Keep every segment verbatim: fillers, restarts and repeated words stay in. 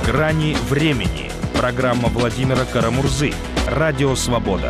«Грани времени». Программа Владимира Карамурзы. Радио «Свобода».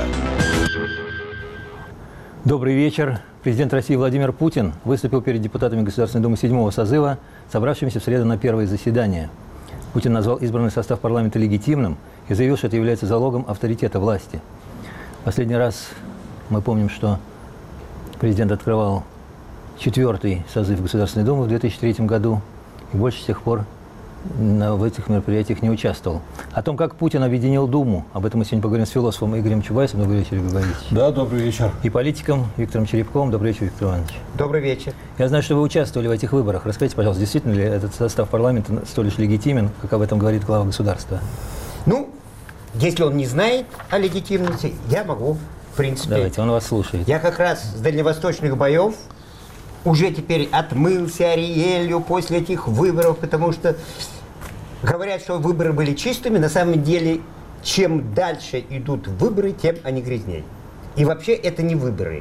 Добрый вечер. Президент России Владимир Путин выступил перед депутатами Государственной Думы седьмого созыва, собравшимися в среду на первое заседание. Путин назвал избранный состав парламента легитимным и заявил, что это является залогом авторитета власти. Последний раз мы помним, что президент открывал четвертый созыв Государственной Думы в две тысячи третьем году и больше с тех пор в этих мероприятиях не участвовал. О том, как Путин объединил Думу, об этом мы сегодня поговорим с философом Игорем Чубайсом. Добрый вечер, Игорь Борисович. Да, добрый вечер. И политиком Виктором Черепковым. Добрый вечер, Виктор Иванович. Добрый вечер. Я знаю, что вы участвовали в этих выборах. Расскажите, пожалуйста, действительно ли этот состав парламента столь лишь легитимен, как об этом говорит глава государства? Ну, если он не знает о легитимности, я могу, в принципе... Давайте, он вас слушает. Я как раз с дальневосточных боев уже теперь отмылся Ариэлью после этих выборов, потому что говорят, что выборы были чистыми. На самом деле, чем дальше идут выборы, тем они грязнее. И вообще это не выборы.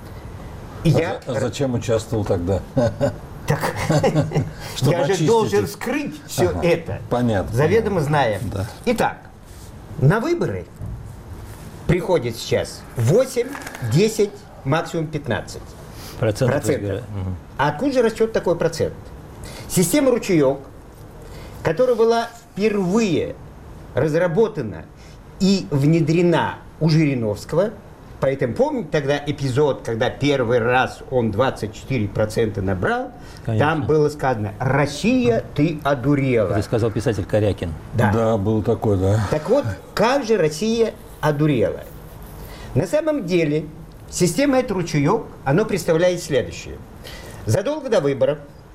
И а, я... а зачем участвовал тогда? Так, я же должен скрыть все ага, это, понятно, заведомо зная. Да. Итак, на выборы приходит сейчас восемь, десять, максимум пятнадцать процентов. процентов. Угу. А откуда же растет такой процент? Система ручеек, которая была впервые разработана и внедрена у Жириновского. Поэтому помните тогда эпизод, когда первый раз он двадцать четыре процента набрал? Конечно. Там было сказано: «Россия, ты одурела». Это сказал писатель Корякин. Да. Да, был такой, да. Так вот, как же Россия одурела? На самом деле, система «этот ручеек», она представляет следующее. Задолго до выборов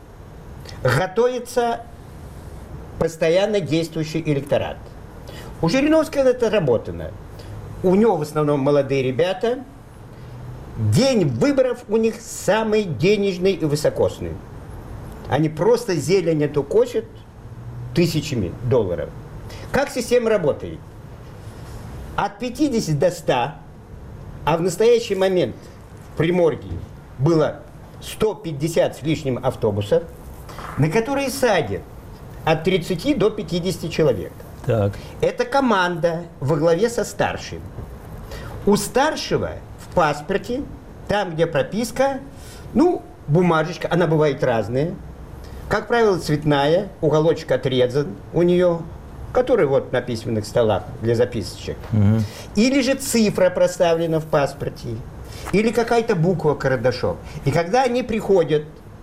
готовится постоянно действующий электорат. У Жириновского это отработано. У него в основном молодые ребята. День выборов у них самый денежный и высокосный. Они просто зелень эту косят тысячами долларов. Как система работает? От пятидесяти до ста, а в настоящий момент в Приморье было сто пятьдесят с лишним автобусов, на которые садят от тридцати до пятидесяти человек. Так. Это команда во главе со старшим. У старшего в паспорте, там, где прописка, ну, бумажечка, она бывает разная. Как правило, цветная, уголочек отрезан у нее, который вот на письменных столах для записочек. Угу. Или же цифра проставлена в паспорте, или какая-то буква карандашом. И когда они приходят,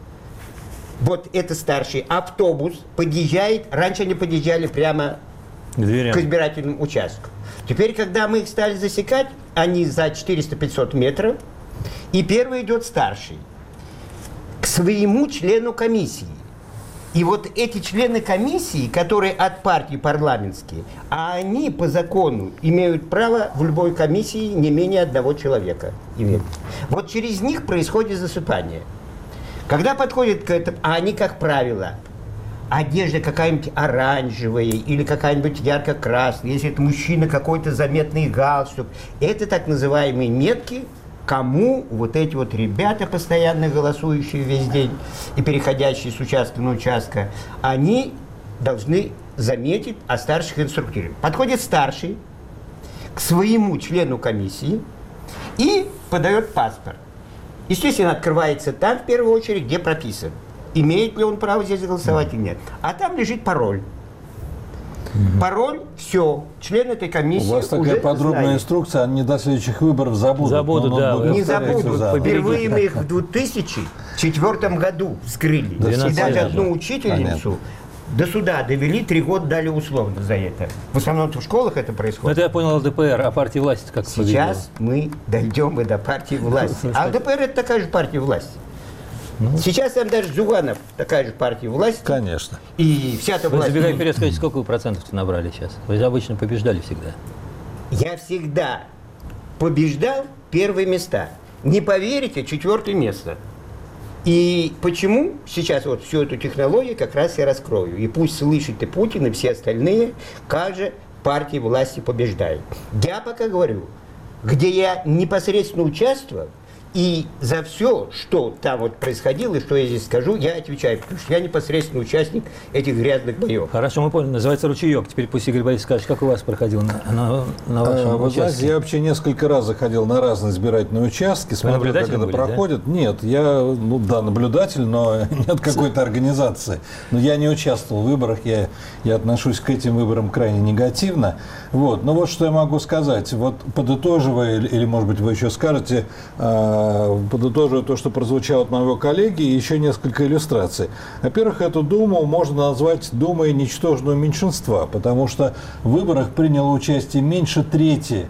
вот это старший, автобус подъезжает, раньше они подъезжали прямо к избирательным участкам. Теперь, когда мы их стали засекать, они за четыреста-пятьсот метров, и первый идет старший к своему члену комиссии. И вот эти члены комиссии, которые от партии парламентские, а они по закону имеют право в любой комиссии не менее одного человека иметь. Вот через них происходит засыпание. Когда подходит к этому, а они, как правило, одежда какая-нибудь оранжевая или какая-нибудь ярко-красная, если это мужчина, какой-то заметный галстук, это так называемые метки, кому вот эти вот ребята, постоянно голосующие весь день и переходящие с участка на участок, они должны заметить, а старших инструктируют. Подходит старший к своему члену комиссии и подает паспорт. Естественно, открывается там, в первую очередь, где прописан. Имеет ли он право здесь голосовать или нет. А там лежит пароль. Mm-hmm. Пароль, все, член этой комиссии. У вас такая подробная знает. Инструкция, они до следующих выборов забудут. Забудут, да. Не забудут. Впервые мы их в две тысячи четвёртом году вскрыли. Да, и даже одну учительницу понятно. До суда довели, три года дали условно за это. В основном в школах это происходит. Но это я понял, ЛДПР, а партия власти как победила? Сейчас мы дойдем и до партии власти. А ЛДПР это такая же партия власти. Ну. Сейчас там даже Зюганов такая же партия власти. Конечно. И вся эта власть... Вы, забегая вперед, скажите, сколько вы процентов набрали сейчас? Вы обычно побеждали всегда. Я всегда побеждал первые места. Не поверите, четвертое место. И почему сейчас вот всю эту технологию как раз я раскрою. И пусть слышит и Путин, и все остальные, как же партия власти побеждает. Я пока говорю, где я непосредственно участвовал, И за все, что там вот происходило, и что я здесь скажу, я отвечаю, потому что я непосредственно участник этих грязных боев. Хорошо, мы поняли. Называется «Ручеек». Теперь пусть Игорь Борисович скажет, как у вас проходил на, на, на вашем а, участке? Вы знаете, я вообще несколько раз заходил на разные избирательные участки, смотрел, как это были, проходит. Да? Нет, я, ну да, наблюдатель, но нет какой-то организации. Но я не участвовал в выборах, я, я отношусь к этим выборам крайне негативно. Вот. Но вот что я могу сказать. Вот подытоживая, или, или может быть, вы еще скажете, подытоживая то, что прозвучало от моего коллеги, еще несколько иллюстраций. Во-первых, эту Думу можно назвать Думой ничтожного меньшинства, потому что в выборах приняло участие меньше трети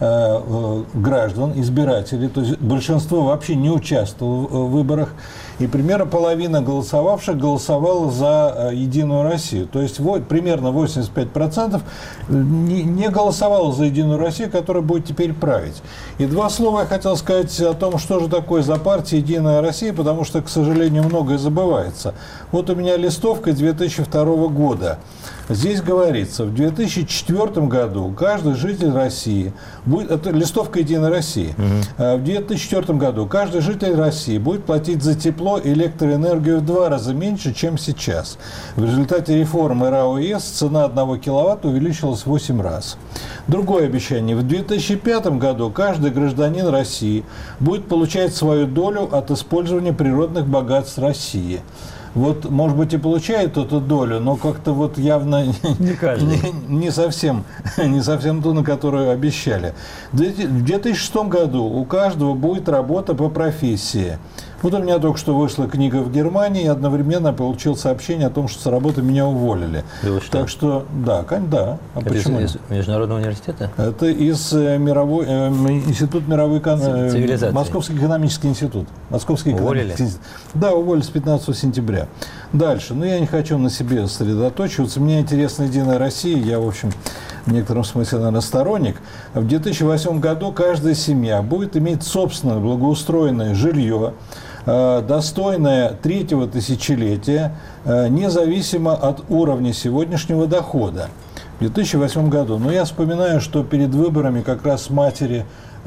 граждан, избирателей, то есть большинство вообще не участвовало в выборах, и примерно половина голосовавших голосовала за Единую Россию. То есть вот, примерно восемьдесят пять процентов не, не голосовало за Единую Россию, которая будет теперь править. И два слова я хотел сказать о том, что же такое за партия Единая Россия, потому что, к сожалению, многое забывается. Вот у меня листовка две тысячи второго года. Здесь говорится, в две тысячи четвёртом году каждый житель России будет, это листовка Единой России, угу. в две тысячи четвёртом году каждый житель России будет платить за тепло и электроэнергию в два раза меньше, чем сейчас. В результате реформы РАО ЕС цена одного киловатта увеличилась в восемь раз. Другое обещание. В две тысячи пятом году каждый гражданин России будет получать свою долю от использования природных богатств России. Вот, может быть, и получает эту долю, но как-то вот явно не, не, не, совсем, не совсем ту, на которую обещали. В две тысячи шестом году у каждого будет работа по профессии. Вот у меня только что вышла книга в Германии, и одновременно получил сообщение о том, что с работы меня уволили. Что? Так что, да, да. А это почему? Из, из Международного университета? Это из мировой, э, Институт мировой цивилизации. Московский экономический институт. Московский экономический институт. Да, уволили с пятнадцатого сентября. Дальше. Но я не хочу на себе сосредоточиваться. Мне интересна Единая Россия. Я, в общем, в некотором смысле, наверное, сторонник. В две тысячи восьмом году каждая семья будет иметь собственное благоустроенное жилье, достойное третьего тысячелетия, независимо от уровня сегодняшнего дохода. В две тысячи восьмом году. Но я вспоминаю, что перед выборами как раз матери,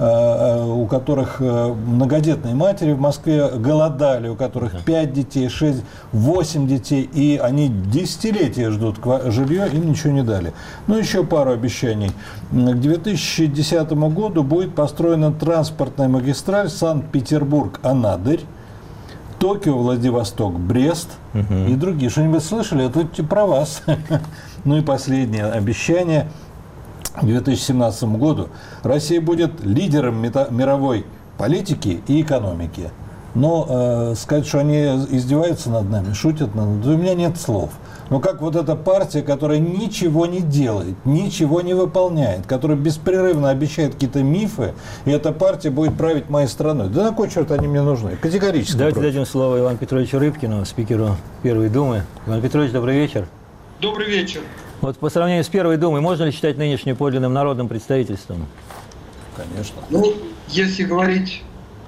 у которых многодетные матери в Москве голодали, у которых пять детей, шесть, восемь детей, и они десятилетия ждут жилье, им ничего не дали. Ну, еще пару обещаний. К две тысячи десятому году будет построена транспортная магистраль Санкт-Петербург-Анадырь, Токио, Владивосток, Брест угу. и другие. Что-нибудь слышали? Это про вас. Ну и последнее обещание. К две тысячи семнадцатому году Россия будет лидером мировой политики и экономики. Но э, сказать, что они издеваются над нами, шутят над нами, у меня нет слов. Но как вот эта партия, которая ничего не делает, ничего не выполняет, которая беспрерывно обещает какие-то мифы, и эта партия будет править моей страной. Да на кой черт они мне нужны? Категорически. Давайте против. дадим слово Ивану Петровичу Рыбкину, спикеру Первой Думы. Иван Петрович, добрый вечер. Добрый вечер. Вот по сравнению с Первой Думой, можно ли считать нынешнее подлинным народным представительством? Конечно. Ну, если говорить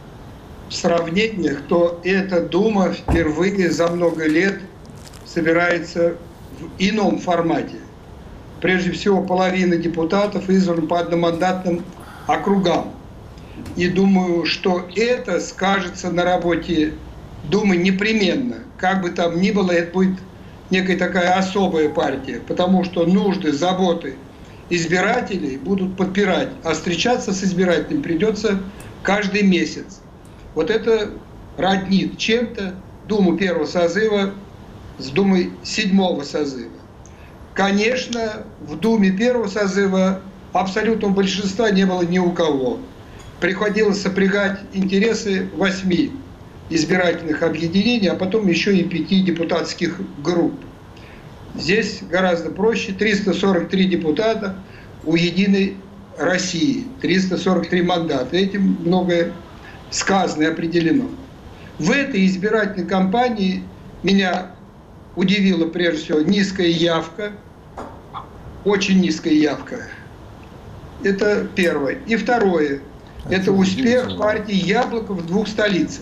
в сравнениях, то эта Дума впервые за много лет собирается в ином формате. Прежде всего, половина депутатов избрана по одномандатным округам. И думаю, что это скажется на работе Думы непременно. Как бы там ни было, это будет некая такая особая партия, потому что нужды, заботы избирателей будут подпирать, а встречаться с избирателем придется каждый месяц. Вот это роднит чем-то Думу первого созыва с Думой седьмого созыва. Конечно, в Думе первого созыва абсолютного большинства не было ни у кого. Приходилось сопрягать интересы восьми избирательных объединений, а потом еще и пяти депутатских групп. Здесь гораздо проще. триста сорок три депутата у Единой России. триста сорок три мандата. Этим многое сказано и определено. В этой избирательной кампании меня удивила прежде всего низкая явка. Очень низкая явка. Это первое. И второе. Это успех партии «Яблоко» в двух столицах.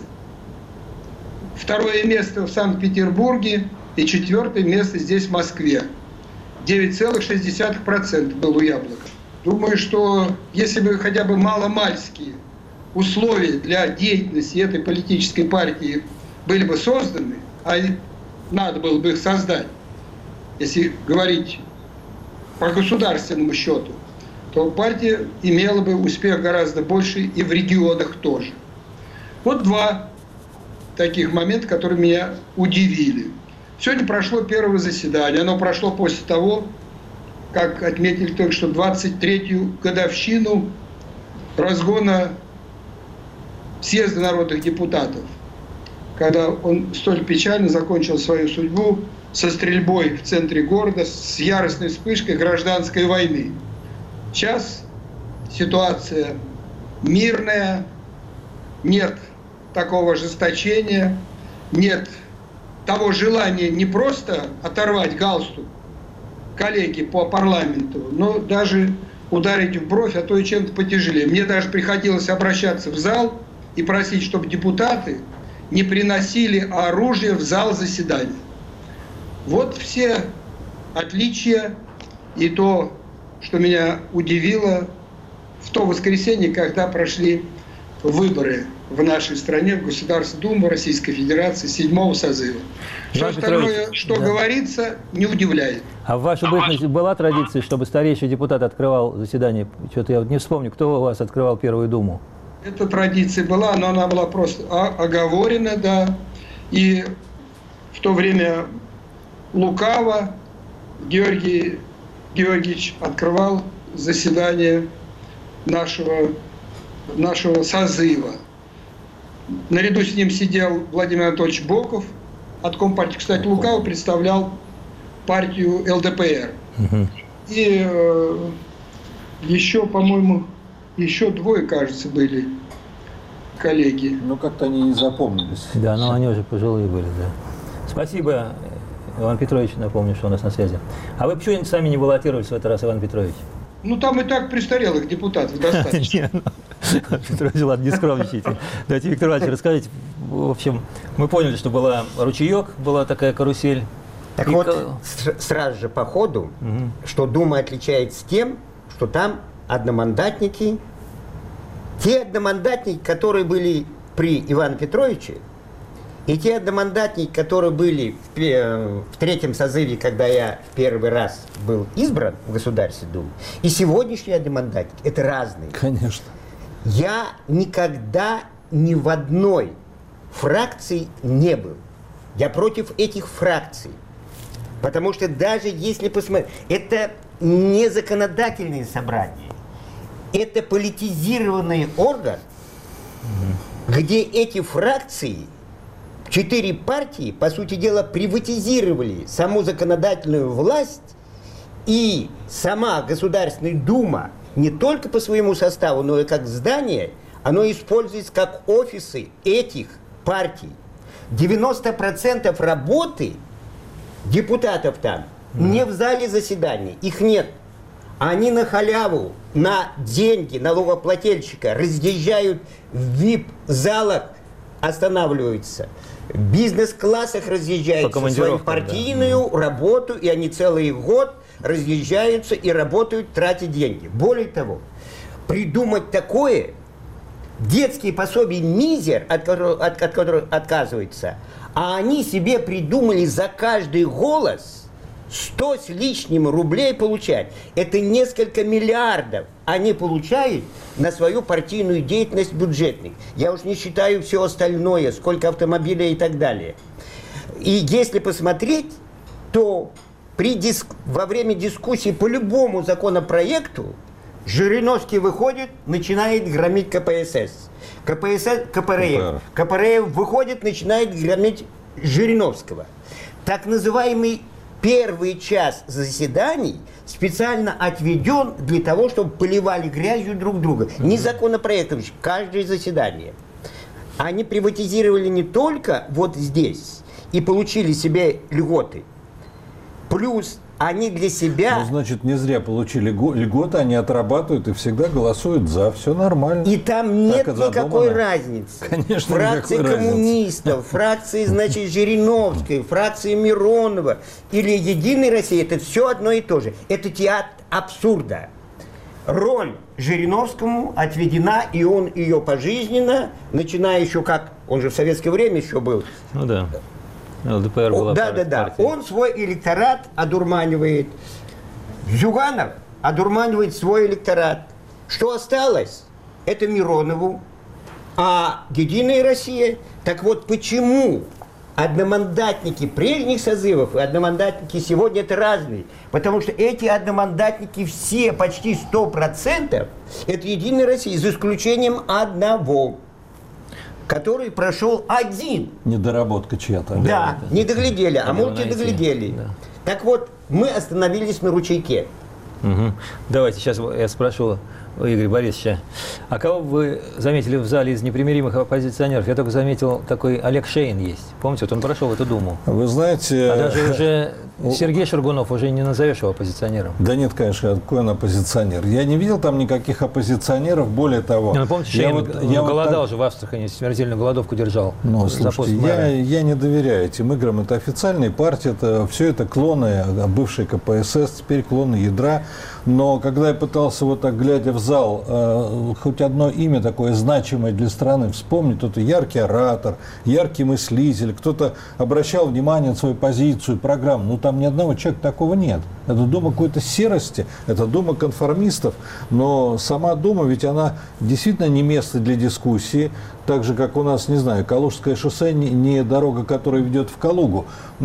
Второе место в Санкт-Петербурге и четвертое место здесь, в Москве. девять целых шесть десятых процента было у «Яблока». Думаю, что если бы хотя бы маломальски условия для деятельности этой политической партии были бы созданы, а надо было бы их создать, если говорить по государственному счету, то партия имела бы успех гораздо больше и в регионах тоже. Вот два таких момента, которые меня удивили. Сегодня прошло первое заседание. Оно прошло после того, как отметили только что двадцать третью годовщину разгона съезда народных депутатов, когда он столь печально закончил свою судьбу со стрельбой в центре города, с яростной вспышкой гражданской войны. Сейчас ситуация мирная, нет такого ожесточения, нет того желания не просто оторвать галстук коллеги по парламенту, но даже ударить в бровь, а то и чем-то потяжелее. Мне даже приходилось обращаться в зал и просить, чтобы депутаты не приносили оружие в зал заседания. Вот все отличия и то, что меня удивило в то воскресенье, когда прошли выборы в нашей стране, в Государственную Думу Российской Федерации седьмого созыва. Все остальное, что да. говорится, не удивляет. А в вашей бытности была традиция, чтобы старейший депутат открывал заседание? Что-то я вот не вспомню, кто у вас открывал Первую Думу? Эта традиция была, но она была просто оговорена, да. И в то время лукаво Георгий Георгиевич открывал заседание нашего, нашего созыва. Наряду с ним сидел Владимир Анатольевич Боков, от Компартии, кстати, лукаво представлял партию эл дэ пэ эр. Угу. И э, еще, по-моему, еще двое, кажется, были коллеги. Ну, как-то они не запомнились. Да, но они уже пожилые были, да. Спасибо, Иван Петрович, напомню, что у нас на связи. А вы почему сами не баллотировались в этот раз, Иван Петрович? Ну, там и так престарелых депутатов достаточно. Петрович, ладно, не скромничайте. Давайте, Виктор Иванович, расскажите. В общем, мы поняли, что была ручеек, была такая карусель. Так вот, сразу же по ходу, что Дума отличается тем, что там одномандатники, те одномандатники, которые были при Иване Петровиче, и те одномандатники, которые были в, в третьем созыве, когда я первый раз был избран в Государственную Думу, и сегодняшние одномандатники, это разные. Конечно. Я никогда ни в одной фракции не был. Я против этих фракций. Потому что даже если посмотреть, это не законодательные собрания, это политизированный орган, mm-hmm. где эти фракции, четыре партии, по сути дела, приватизировали саму законодательную власть, и сама Государственная Дума не только по своему составу, но и как здание, оно используется как офисы этих партий. девяносто процентов работы депутатов там mm. не в зале заседаний, их нет. Они на халяву, на деньги налогоплательщика разъезжают в вип-залах, останавливаются. В бизнес-классах разъезжаются в свою партийную да. работу, и они целый год разъезжаются и работают, тратя деньги. Более того, придумать такое, детские пособия мизер, от которых, от, от которых отказываются, а они себе придумали за каждый голос сто с лишним рублей получать. Это несколько миллиардов они получают на свою партийную деятельность бюджетных. Я уж не считаю все остальное, сколько автомобилей и так далее. И если посмотреть, то при диск... во время дискуссии по любому законопроекту Жириновский выходит, начинает громить ка пэ эс эс. ка пэ эс эс, ка пэ эр эф. ка пэ эр эф выходит, начинает громить Жириновского. Так называемый первый час заседаний специально отведен для того, чтобы поливали грязью друг друга. Mm-hmm. Не законопроектом, каждое заседание. Они приватизировали не только вот здесь и получили себе льготы. Плюс они для себя... Ну, значит, не зря получили льготы, они отрабатывают и всегда голосуют за. Все нормально. И там нет никакой разницы. Конечно, фракции коммунистов, разницы. Фракции, значит, Жириновской, фракции Миронова или Единой России, это все одно и то же. Это театр абсурда. Роль Жириновскому отведена, и он ее пожизненно, начиная еще как, он же в советское время еще был. Ну да, ЛДПР была. Да, да, да. Он свой электорат одурманивает. Зюганов одурманивает свой электорат. Что осталось? Это Миронову. А Единая Россия. Так вот, почему одномандатники прежних созывов и одномандатники сегодня это разные? Потому что эти одномандатники все, почти сто процентов, это Единая Россия, за исключением одного, который прошел один. Недоработка чья-то. Да, не доглядели, а мульти доглядели. Да. Так вот, мы остановились на ручейке. Угу. Давайте сейчас я спрошу у Игоря Борисовича. А кого вы заметили в зале из непримиримых оппозиционеров? Я только заметил, такой Олег Шейн есть. Помните, вот он прошел в эту Думу. Вы знаете... А даже уже Сергей Шургунов уже не назовешь его оппозиционером. Да нет, конечно, какой он оппозиционер. Я не видел там никаких оппозиционеров, более того... Ну, помните, Шейн вот, он я голодал вот так... же в Астрахани, смертельную голодовку держал. Ну, за слушайте, я, я не доверяю этим играм. Это официальные партии, это, все это клоны бывшей ка пэ эс эс, теперь клоны ядра. Но когда я пытался вот так, глядя в зал, э, хоть одно имя такое значимое для страны вспомнить, кто-то яркий оратор, яркий мыслитель, кто-то обращал внимание на свою позицию, программу. Ну, там ни одного человека такого нет. Это дума какой-то серости, это дума конформистов. Но сама дума, ведь она действительно не место для дискуссии. Так же, как у нас, не знаю, Калужское шоссе не, не дорога, которая ведет в Калугу.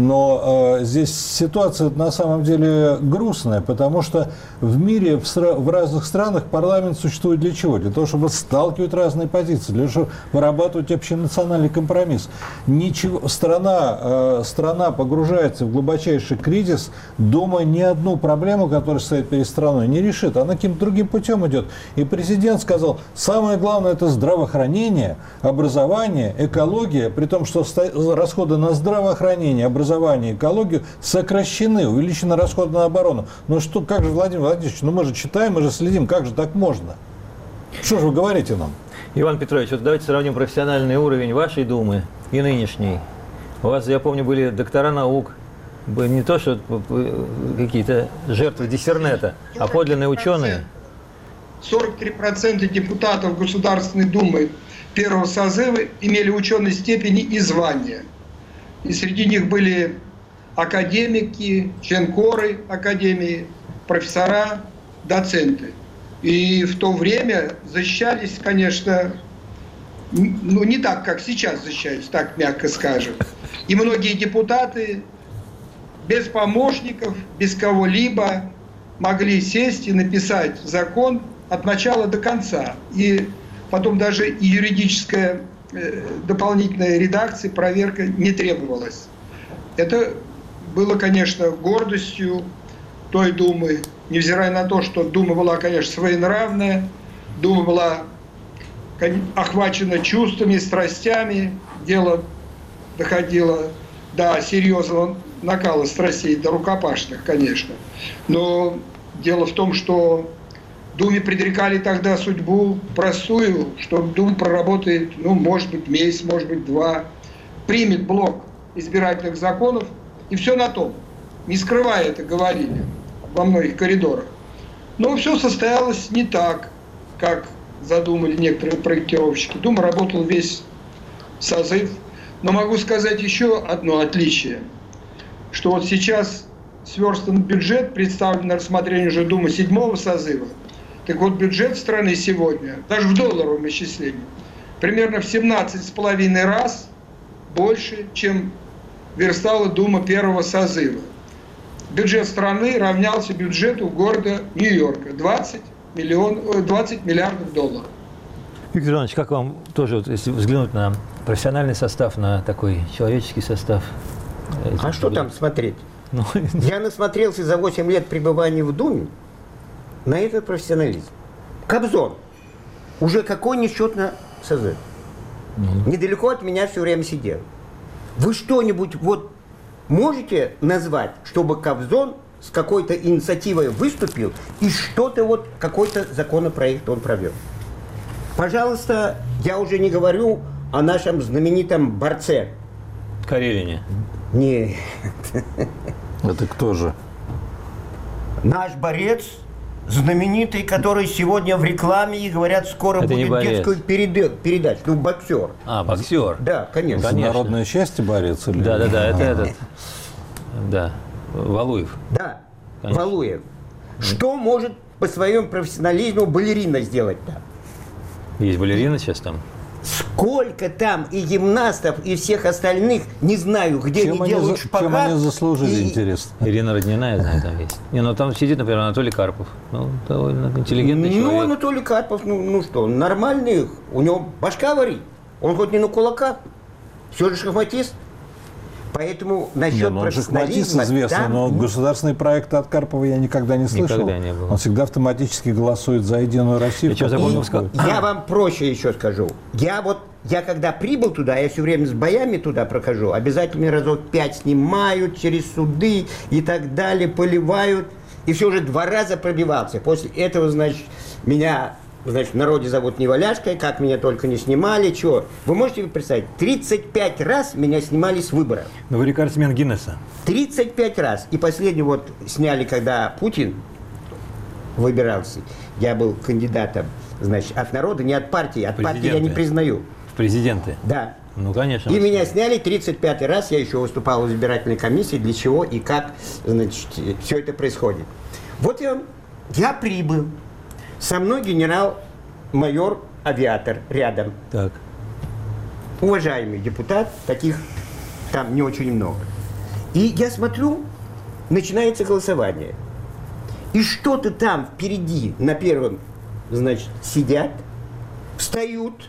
Но э, здесь ситуация на самом деле грустная, потому что в мире, в, стра- в разных странах парламент существует для чего? Для того, чтобы сталкивать разные позиции, для того, чтобы вырабатывать общенациональный компромисс. Ничего, страна, э, страна погружается в глубочайший кризис, Дума ни одну проблему, которая стоит перед страной, не решит. Она каким-то другим путем идет. И президент сказал, самое главное – это здравоохранение, образование, экология, при том, что расходы на здравоохранение, образование, экологию сокращены, увеличены расходы на оборону. Ну что, как же, Владимир Владимирович, ну мы же читаем, мы же следим, как же так можно? Что же вы говорите нам? Иван Петрович, вот давайте сравним профессиональный уровень вашей Думы и нынешней. У вас, я помню, были доктора наук, не то, что какие-то жертвы диссернета, а подлинные ученые. сорок три процента депутатов Государственной Думы первого созыва имели ученые степени и звания. И среди них были академики, членкоры академии, профессора, доценты. И в то время защищались, конечно, ну не так, как сейчас защищаются, так мягко скажем. И многие депутаты без помощников, без кого-либо могли сесть и написать закон от начала до конца. И потом даже и юридическая э, дополнительная редакция, проверка не требовалась. Это было, конечно, гордостью той Думы, невзирая на то, что Дума была, конечно, своенравная, Дума была охвачена чувствами, страстями, дело доходило до серьезного накала страстей, до рукопашных, конечно. Но дело в том, что Думе предрекали тогда судьбу простую, что Дума проработает, ну, может быть, месяц, может быть, два, примет блок избирательных законов, и все на том. Не скрывая это, говорили во многих коридорах. Но все состоялось не так, как задумали некоторые проектировщики. Дума работала весь созыв. Но могу сказать еще одно отличие, что вот сейчас сверстан бюджет, представлен на рассмотрение уже Думы седьмого созыва. Так вот, бюджет страны сегодня, даже в долларовом исчислении, примерно в семнадцать с половиной раз больше, чем верстала Дума первого созыва. Бюджет страны равнялся бюджету города Нью-Йорка – двадцать миллиардов долларов. Виктор Иванович, как вам тоже, вот, если взглянуть на профессиональный состав, на такой человеческий состав? А что там смотреть? Ну, Я насмотрелся за восемь лет пребывания в Думе на этот профессионализм. Кобзон. Уже какой несчетно созыв. Mm-hmm. Недалеко от меня все время сидел. Вы что-нибудь вот можете назвать, чтобы Кобзон с какой-то инициативой выступил и что-то вот, какой-то законопроект он провел? Пожалуйста, я уже не говорю о нашем знаменитом борце. Карелине. Нет. Это кто же? Наш борец знаменитый, который сегодня в рекламе и говорят, скоро Это не будет борец. детскую переда- передачу. Ну, боксер. А, боксер. Да, конечно. Конечно. Народное счастье борец? Или... Да, да, да, это А. этот. Да, Валуев. Да, Конечно. Валуев. Что может по своему профессионализму балерина сделать-то? Есть балерина сейчас там. Сколько там и гимнастов, и всех остальных, не знаю, где Чем они они, делают за- шпагат. чем они заслужили, и- интересно? Ирина Роднина, я знаю, там есть. Не, ну там сидит, например, Анатолий Карпов. Ну, довольно интеллигентный Ну, человек. Анатолий Карпов, ну, ну что, нормальный, у него башка варит. Он хоть не на кулаках, все же шахматист. Поэтому Не, насчет ну он шахматист профессионализма известный, там, но ну, государственные проекты от Карпова я никогда не слышал. Никогда не было. Он всегда автоматически голосует за Единую Россию. Я что, как забыл он сказать? уходит. Я вам проще еще скажу. Я вот, я когда прибыл туда, я все время с боями туда прохожу, обязательно разок пять снимают через суды и так далее, поливают. И все уже два раза пробивался. После этого, значит, меня, значит, в народе зовут Неваляшкой, как меня только не снимали, чего. Вы можете представить, тридцать пять раз меня снимали с выборов. Ну, вы рекордсмен Гиннесса. тридцать пять раз. И последний вот сняли, когда Путин выбирался. Я был кандидатом, значит, от народа, не от партии. От партии я не Президенты. признаю. В президенты. Да. Ну, конечно. И меня сняли тридцать пятый раз. Я еще выступал в избирательной комиссии. Для чего и как, значит, все это происходит. Вот я, я прибыл. Со мной генерал-майор авиатор рядом. Так. Уважаемый депутат, таких там не очень много. И я смотрю, начинается голосование. И что-то там впереди, на первом, значит, сидят, встают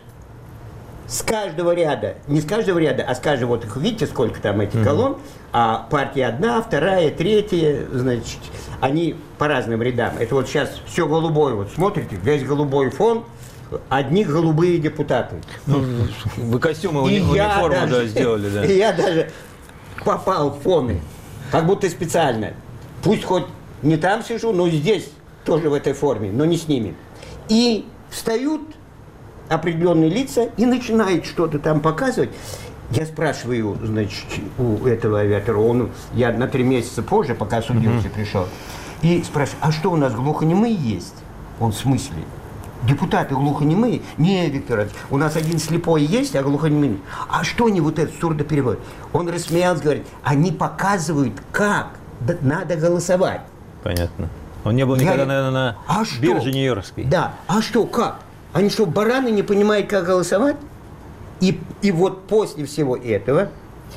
с каждого ряда, не с каждого ряда, а с каждого, вот их видите, сколько там этих mm-hmm. колонн, а партия одна, вторая, третья, значит, они по разным рядам. Это вот сейчас все голубое, вот смотрите, весь голубой фон, одни голубые депутаты. Ну, вы костюмы, И уни- я униформу даже- да, сделали, да. И я даже попал в фоны, как будто специально. Пусть хоть не там сижу, но здесь тоже в этой форме, но не с ними. И встают определенные лица и начинают что-то там показывать. Я спрашиваю, значит, у этого авиатора, он, я на три месяца позже, пока судился, mm-hmm. пришел, и спрашиваю, а что у нас глухонемые есть? Он в смысле? Депутаты глухонемые? Не, Виктор Ильич, у нас один слепой есть, а глухонемые. А что они вот это сурдоперевод? Он рассмеялся, говорит, они показывают, как надо голосовать. Понятно. Он не был никогда, Я- наверное, на А что? бирже Нью-Йоркской. Да, а что, как? Они что, бараны не понимают, как голосовать? И, и вот после всего этого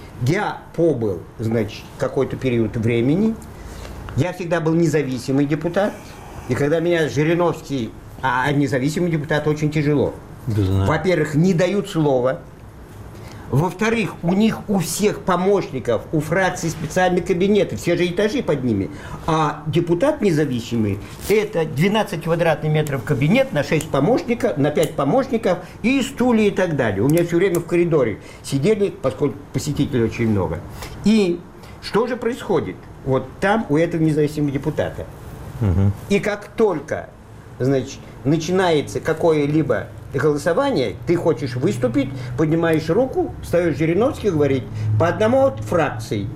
я побыл, значит, какой-то период времени. Я всегда был независимый депутат. И когда меня Жириновский, а независимый депутат очень тяжело. Да, знаю. Во-первых, не дают слова. Во-вторых, у них у всех помощников, у фракций специальные кабинеты, все же этажи под ними. А депутат независимый – это двенадцать квадратных метров кабинет на шесть помощников, на пять помощников и стулья и так далее. У меня все время в коридоре сидели, поскольку посетителей очень много. И что же происходит? Вот там у этого независимого депутата. Мгм. И как только, значит, начинается какое-либо голосование, ты хочешь выступить, поднимаешь руку, встаешь Жириновский, говорит, по одному от фракции.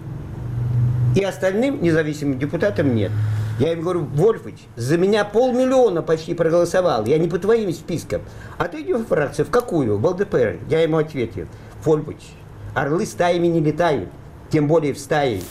И остальным независимым депутатам нет. Я им говорю, Вольфович, за меня полмиллиона почти проголосовал, я не по твоим спискам. А ты идешь в фракцию, в какую? В ЛДПР. Я ему ответил, Вольфович, орлы стаями не летают, тем более в стае.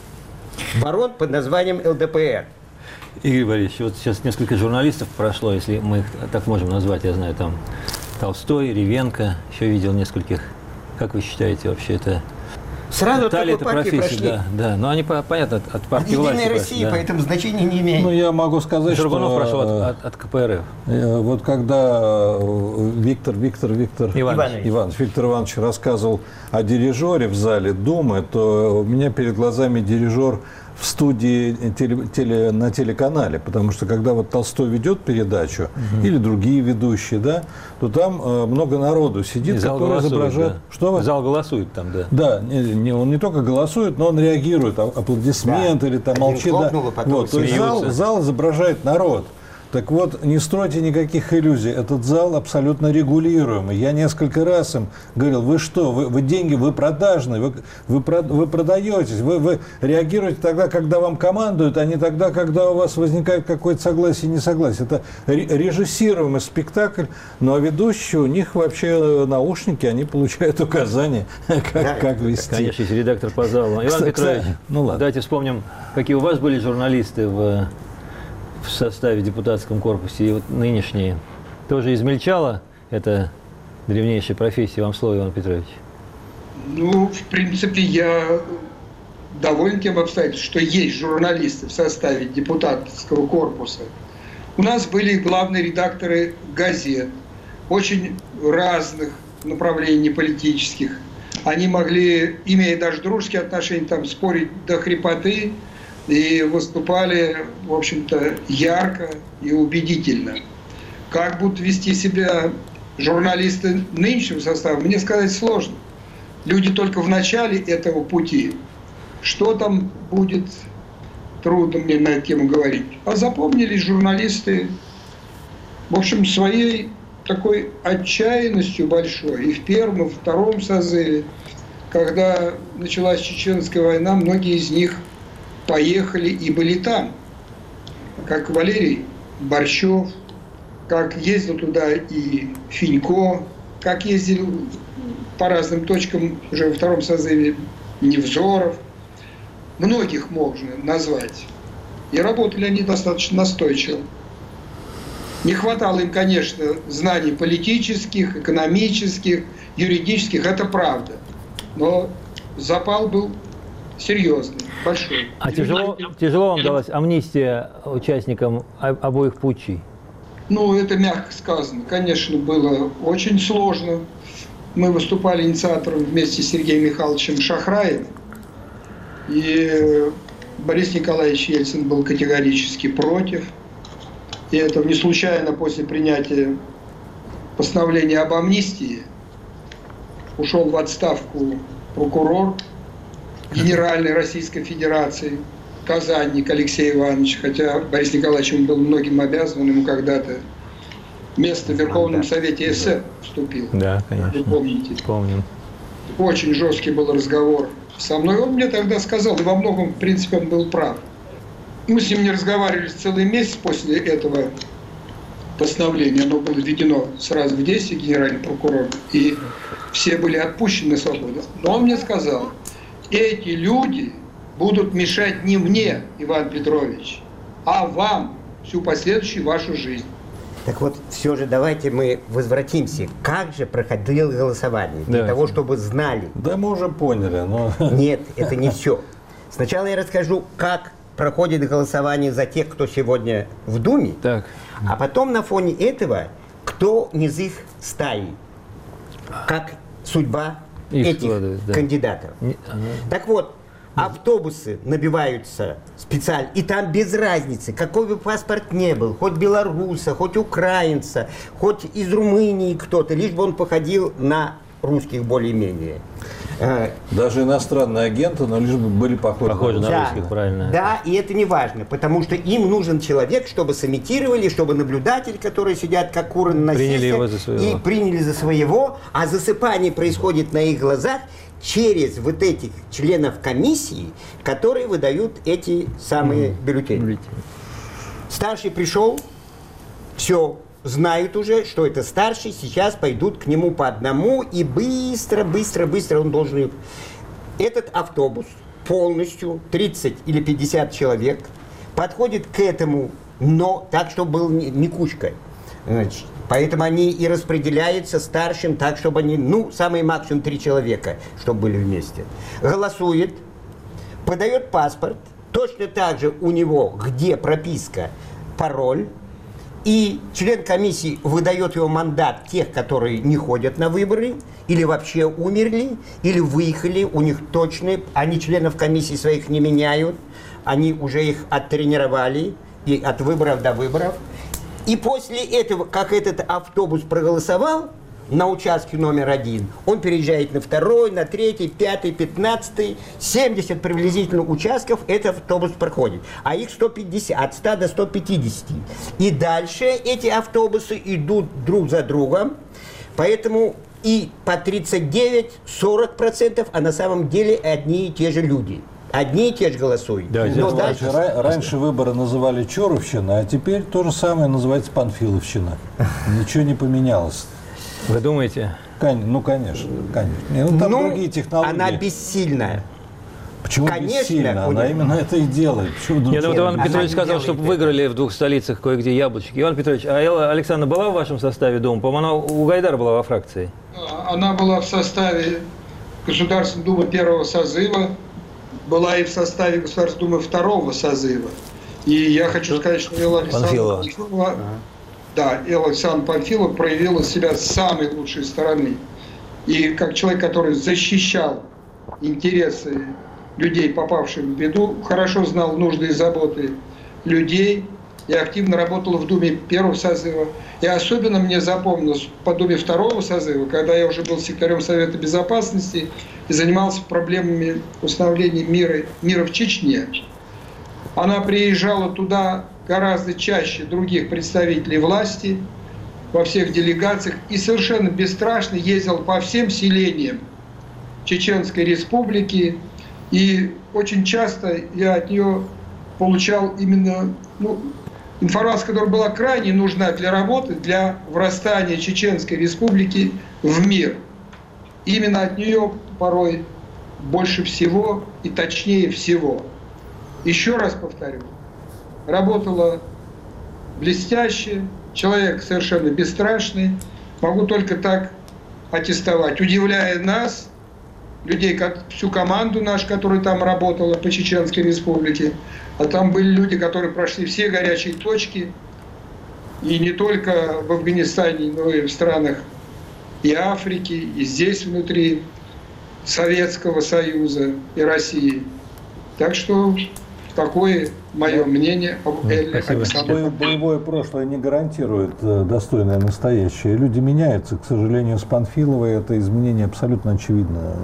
Барон под названием ЛДПР. Игорь Борисович, вот сейчас несколько журналистов прошло, если мы их так можем назвать, я знаю, там Толстой, Ревенко, еще видел нескольких. Как вы считаете, вообще это... Сразу от Та ли такой это партии профессия, прошли. да, да. Но они, по- понятно, от, от партии власти Единая прошли, Россия, да. поэтому значения не имеет. Ну, я могу сказать, Журганов что... прошел э, от, от, от ка пэ эр эф. Э, Вот когда э, Виктор, Виктор, Виктор Иванович. Иванович, Виктор Иванович рассказывал о дирижере в зале Думы, то у меня перед глазами дирижер в студии теле- теле- на телеканале, потому что когда вот Толстой ведет передачу, угу. или другие ведущие, да, то там э, много народу сидит, И зал который голосует, изображает... да. Что вы? Зал голосует там, да. Да, не, не- он не только голосует, но он реагирует, а- аплодисменты Да. или там Один молчит. Да. хлопнул, а потом Вот, то есть смеются. зал, зал изображает народ. Так вот, не стройте никаких иллюзий. Этот зал абсолютно регулируемый. Я несколько раз им говорил, вы что, вы, вы деньги, вы продажные, вы, вы, вы продаетесь, вы, вы реагируете тогда, когда вам командуют, а не тогда, когда у вас возникает какое-то согласие и несогласие. Это режиссируемый спектакль, но ведущие, у них вообще наушники, они получают указания, как, да, как вести. Конечно, если редактор по залу. Иван Кстати, Петрович, ну, ладно. Давайте вспомним, какие у вас были журналисты в... в составе депутатском корпусе, и вот нынешние. Тоже измельчало это древнейшая профессия? Вам слово, Иван Петрович. Ну, в принципе, я доволен тем обстоятельством, что есть журналисты в составе депутатского корпуса. У нас были главные редакторы газет, очень разных направлений политических. Они могли, имея даже дружеские отношения, там, спорить до хрипоты, и выступали, в общем-то, ярко и убедительно. Как будут вести себя журналисты нынешнего состава, мне сказать сложно. Люди только в начале этого пути. Что там будет, трудно мне на эту тему говорить. А запомнились журналисты, в общем, своей такой отчаянностью большой. И в первом, и в втором созыве, когда началась Чеченская война, многие из них поехали и были там, как Валерий Борщев, как ездил туда и Финько, как ездил по разным точкам уже во втором созыве Невзоров. Многих можно назвать. И работали они достаточно настойчиво. Не хватало им, конечно, знаний политических, экономических, юридических, это правда. Но запал был серьезный, большой. А тяжело, тяжело вам далась амнистия участникам обоих путчей? Ну, это мягко сказано. Конечно, было очень сложно. Мы выступали инициатором вместе с Сергеем Михайловичем Шахраевым. И Борис Николаевич Ельцин был категорически против. И это не случайно после принятия постановления об амнистии ушел в отставку прокурор Генеральной Российской Федерации Казанник Алексей Иванович, хотя Борис Николаевич ему был многим обязан, он ему когда-то место в Верховном Совете СССР вступил. Да, конечно. Вы помните? Помним. Очень жесткий был разговор со мной. Он мне тогда сказал, и во многом, в принципе, он был прав. Мы с ним не разговаривали целый месяц после этого постановления. Оно было введено сразу в действие генеральным прокурором, и все были отпущены на свободу. Но он мне сказал, эти люди будут мешать не мне, Иван Петрович, а вам всю последующую вашу жизнь. Так вот, все же давайте мы возвратимся. Как же проходило голосование? Для Давайте. того, чтобы знали. Да мы уже поняли, но... Нет, это не все. Сначала я расскажу, как проходит голосование за тех, кто сегодня в Думе. Так. А потом на фоне этого, кто из их стаи. Как судьба Их этих складывается, да. кандидатов. Не- ага. Так вот, автобусы набиваются специально, и там без разницы, какой бы паспорт ни был, хоть белоруса, хоть украинца, хоть из Румынии кто-то, лишь бы он походил на русских более-менее. Даже иностранные агенты, но лишь бы были похожи, Похожи на Да, русских, правильно. да, и это не важно, потому что им нужен человек, чтобы сымитировали, чтобы наблюдатели, которые сидят как куры на Приняли насесте, его за своего. и приняли за своего, а засыпание происходит на их глазах через вот этих членов комиссии, которые выдают эти самые бюллетени. Старший пришел, все, знают уже, что это старший, сейчас пойдут к нему по одному, и быстро, быстро, быстро он должен... Этот автобус полностью, тридцать или пятьдесят человек, подходит к этому, но так, чтобы был не, не кучкой. Значит, поэтому они и распределяются старшим так, чтобы они, ну, самый максимум три человека, чтобы были вместе. Голосует, подает паспорт, точно так же у него, где прописка, пароль, и член комиссии выдает его мандат тех, которые не ходят на выборы, или вообще умерли, или выехали, у них точно, они членов комиссии своих не меняют, они уже их оттренировали, и от выборов до выборов. И после этого, как этот автобус проголосовал, на участке номер один, он переезжает на второй, на третий, пятый, пятнадцатый, семьдесят приблизительно участков этот автобус проходит. А их сто пятьдесят, от ста до ста пятидесяти. И дальше эти автобусы идут друг за другом, поэтому и по тридцать девять — сорок процентов, а на самом деле одни и те же люди. Одни и те же голосуют. Да, Но дальше... Ра- Раньше выборы называли Чоровщина, а теперь то же самое называется Панфиловщина. Ничего не поменялось. Вы думаете? Кон- Ну, конечно, конечно. Не, ну, там Ну, другие технологии. она бессильная. Почему конечно, бессильно? у Она нее- именно это и делает. Почему Нет, думаете, вот Иван Она Петрович не сказал, делает что это. выиграли в двух столицах кое-где яблочки. Иван Петрович, а Элла Александровна была в вашем составе Думы? По-моему, она у Гайдара была во фракции. Она была в составе Государственной Думы первого созыва, была и в составе Государственной Думы второго созыва. И я хочу сказать, что Элла Панфилова. Александровна Панфилова, да, Элла Александровна Панфилова проявила себя с самой лучшей стороны. И как человек, который защищал интересы людей, попавших в беду, хорошо знал нужды и заботы людей. Я активно работал в Думе первого созыва. И особенно мне запомнилось по Думе второго созыва, когда я уже был секретарем Совета Безопасности и занимался проблемами установления мира, мира в Чечне. Она приезжала туда гораздо чаще других представителей власти, во всех делегациях, и совершенно бесстрашно ездила по всем селениям Чеченской Республики. И очень часто я от нее получал именно ну, информацию, которая была крайне нужна для работы, для врастания Чеченской Республики в мир. Именно от нее порой больше всего и точнее всего. Еще раз повторю, работала блестяще, человек совершенно бесстрашный, могу только так аттестовать, удивляя нас, людей, как всю команду нашу, которая там работала по Чеченской Республике, а там были люди, которые прошли все горячие точки, и не только в Афганистане, но и в странах и Африки, и здесь внутри Советского Союза и России. Так что такое мое мнение об Элле Александровне. Боевое прошлое не гарантирует э, достойное настоящее. Люди меняются. К сожалению, с Панфиловой это изменение абсолютно очевидно.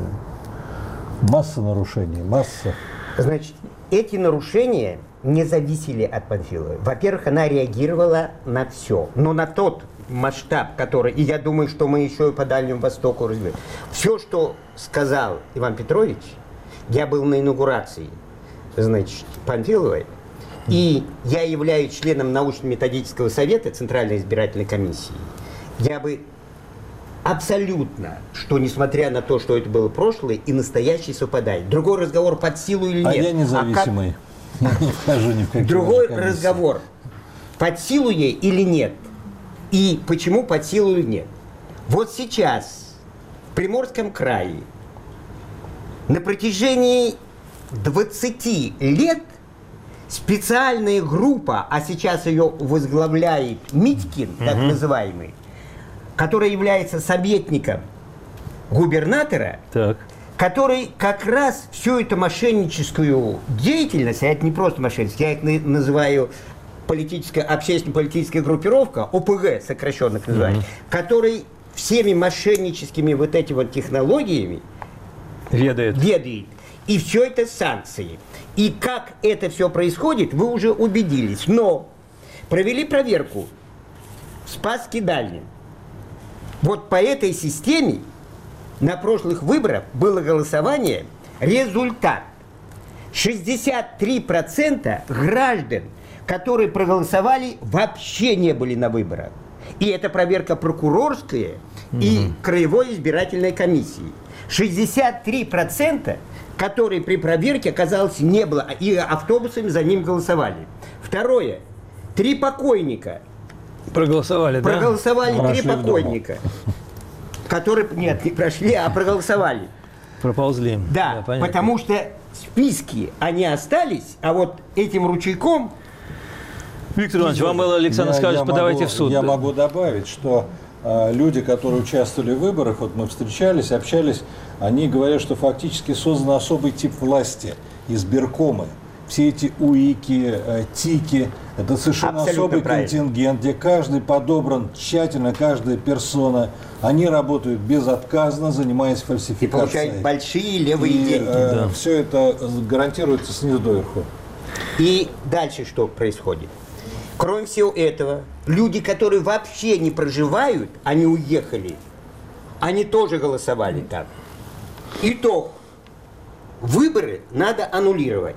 Масса нарушений, масса. Значит, эти нарушения не зависели от Панфиловой. Во-первых, она реагировала на все. Но на тот масштаб, который, и я думаю, что мы еще и по Дальнему Востоку разберем. Все, что сказал Иван Петрович, я был на инаугурации, значит, Панфиловой, и я являюсь членом научно-методического совета Центральной избирательной комиссии. Я бы абсолютно, что несмотря на то, что это было прошлое, и настоящее совпадает. Другой разговор, под силу или нет. А я независимый. Я не вхожу ни в какие Другой комиссии. разговор, под силу ей или нет. И почему под силу или нет. Вот сейчас в Приморском крае на протяжении двадцати лет специальная группа, а сейчас ее возглавляет Митькин, так угу. называемый, который является советником губернатора, так. который как раз всю эту мошенническую деятельность, а это не просто мошенничество, я их называю политическая, общественно-политическая группировка, О П Г сокращенно называют, mm-hmm. который всеми мошенническими вот этими вот технологиями ведает. ведает. И все это санкции. И как это все происходит, вы уже убедились. Но провели проверку в Спасске Дальнем. Вот по этой системе на прошлых выборах было голосование, результат. шестьдесят три процента граждан, которые проголосовали, вообще не были на выборах. И это проверка прокурорская угу. и краевой избирательной комиссии. шестьдесят три процента, которые при проверке, оказалось, не было, и автобусами за ним голосовали. Второе. Три покойника. Проголосовали, Проголосовали да? три покойника. Которые, нет, не прошли, а проголосовали. Проползли. Да, да потому что списки, они остались, а вот этим ручейком... Виктор Иванович, вам Элла Александровна скажет, подавайте могу, в суд. Я могу добавить, что э, люди, которые участвовали в выборах, вот мы встречались, общались, они говорят, что фактически создан особый тип власти, избиркомы. все эти УИКи, ТИКи, это совершенно Абсолютно особый правильно. контингент, где каждый подобран тщательно, каждая персона. Они работают безотказно, занимаясь И фальсификацией. получают большие левые И, деньги. э, Да. все это гарантируется снизу доверху. И дальше что происходит? Кроме всего этого, люди, которые вообще не проживают, они уехали, они тоже голосовали там. Итог. Выборы надо аннулировать.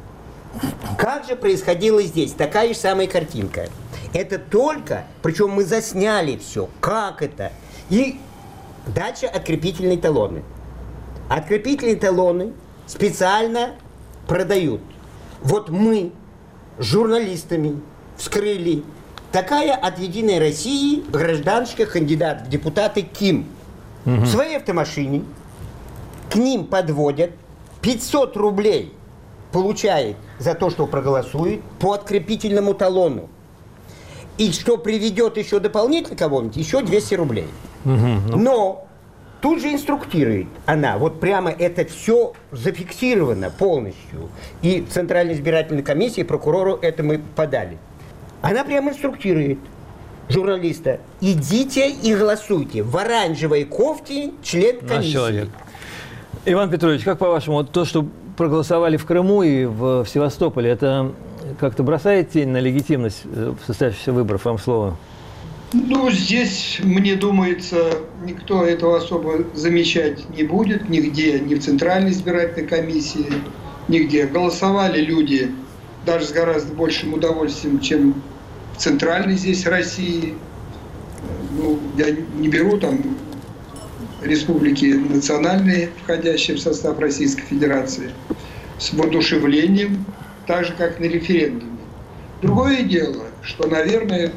Как же происходило здесь? Такая же самая картинка. Это только, причем мы засняли все, как это. И дальше открепительные талоны. Открепительные талоны специально продают. Вот мы с журналистами вскрыли. Такая от «Единой России» гражданская кандидат в депутаты Ким. В своей автомашине к ним подводят, пятьсот рублей получает за то, что проголосует по открепительному талону. И что приведет еще дополнительно кого-нибудь, еще двести рублей. Но тут же инструктирует она, вот прямо это все зафиксировано полностью. И Центральной избирательной комиссии, прокурору это мы подали. Она прямо инструктирует журналиста: идите и голосуйте. В оранжевой кофте член Наш комиссии. человек. Иван Петрович, как по-вашему, вот то, что проголосовали в Крыму и в, в Севастополе, это как-то бросает тень на легитимность состоявшихся выборов? Вам слово. Ну, здесь, мне думается, никто этого особо замечать не будет нигде, ни в Центральной избирательной комиссии, нигде. Голосовали люди даже с гораздо большим удовольствием, чем в Центральной здесь России. Ну, я не беру там республики национальные, входящие в состав Российской Федерации, с воодушевлением, так же, как на референдуме. Другое дело, что, наверное,